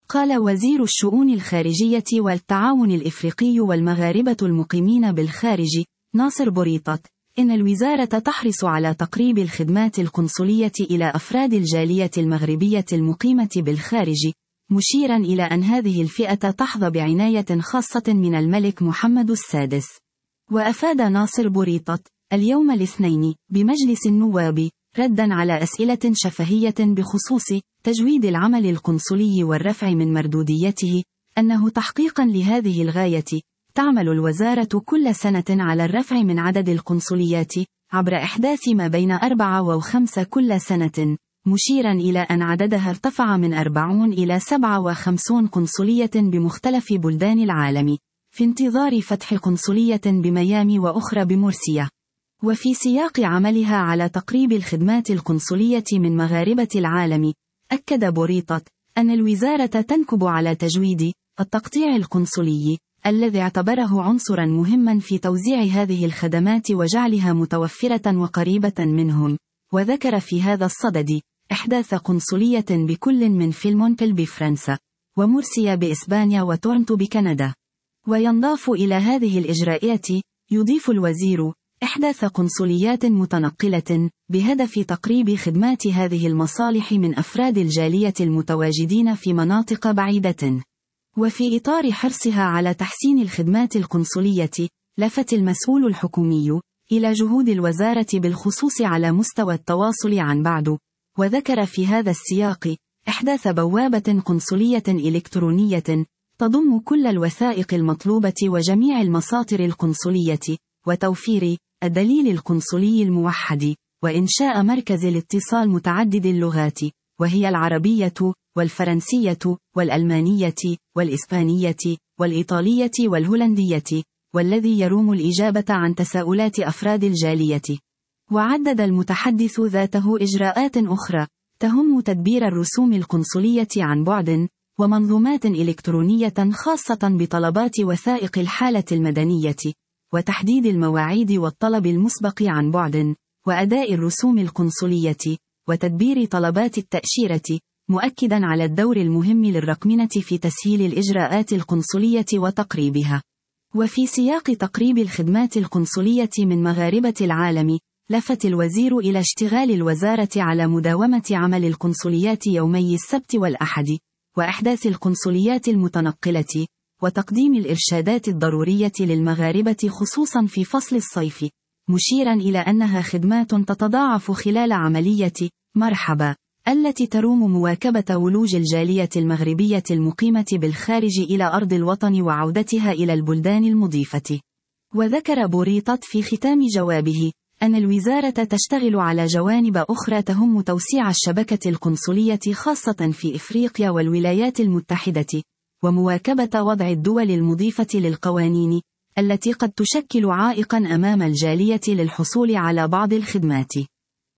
قال وزير الشؤون الخارجية والتعاون الإفريقي والمغاربة المقيمين بالخارج ناصر بوريطة إن الوزارة تحرص على تقريب الخدمات القنصلية إلى أفراد الجالية المغربية المقيمة بالخارج، مشيرا إلى أن هذه الفئة تحظى بعناية خاصة من الملك محمد السادس. وأفاد ناصر بوريطة اليوم الاثنين بمجلس النواب ردا على أسئلة شفهية بخصوص تجويد العمل القنصلي والرفع من مردوديته أنه تحقيقا لهذه الغاية تعمل الوزارة كل سنة على الرفع من عدد القنصليات عبر إحداث ما بين 4 و5 كل سنة، مشيرا إلى أن عددها ارتفع من 40 إلى 57 قنصلية بمختلف بلدان العالم، في انتظار فتح قنصلية بميامي وأخرى بمرسيا. وفي سياق عملها على تقريب الخدمات القنصلية من مغاربة العالم، أكد بوريطة أن الوزارة تنكب على تجويد التقطيع القنصلي الذي اعتبره عنصرا مهما في توزيع هذه الخدمات وجعلها متوفرة وقريبة منهم، وذكر في هذا الصدد إحداث قنصلية بكل من فيلمونتل بفرنسا، ومرسيا بإسبانيا، وتورنتو بكندا. وينضاف إلى هذه الإجراءات، يضيف الوزير، إحداث قنصليات متنقلة بهدف تقريب خدمات هذه المصالح من أفراد الجالية المتواجدين في مناطق بعيدة. وفي إطار حرصها على تحسين الخدمات القنصلية، لفت المسؤول الحكومي إلى جهود الوزارة بالخصوص على مستوى التواصل عن بعد، وذكر في هذا السياق إحداث بوابة قنصلية إلكترونية تضم كل الوثائق المطلوبة وجميع المساطر القنصلية، وتوفير الدليل القنصلي الموحد، وإنشاء مركز الاتصال متعدد اللغات، وهي العربية والفرنسية والألمانية والإسبانية والإيطالية والهولندية، والذي يروم الإجابة عن تساؤلات أفراد الجالية. وعدد المتحدث ذاته إجراءات أخرى تهم تدبير الرسوم القنصلية عن بعد، ومنظومات إلكترونية خاصة بطلبات وثائق الحالة المدنية، وتحديد المواعيد والطلب المسبق عن بعد، وأداء الرسوم القنصلية، وتدبير طلبات التأشيرة، مؤكدا على الدور المهم للرقمنة في تسهيل الإجراءات القنصلية وتقريبها. وفي سياق تقريب الخدمات القنصلية من مغاربة العالم، لفت الوزير إلى اشتغال الوزارة على مداومة عمل القنصليات يومي السبت والأحد، وإحداث القنصليات المتنقلة، وتقديم الإرشادات الضرورية للمغاربة خصوصا في فصل الصيف، مشيرا إلى أنها خدمات تتضاعف خلال عملية مرحبا التي تروم مواكبة ولوج الجالية المغربية المقيمة بالخارج إلى أرض الوطن وعودتها إلى البلدان المضيفة. وذكر بوريطة في ختام جوابه أن الوزارة تشتغل على جوانب أخرى تهم توسيع الشبكة القنصلية خاصة في إفريقيا والولايات المتحدة، ومواكبة وضع الدول المضيفة للقوانين التي قد تشكل عائقا أمام الجالية للحصول على بعض الخدمات.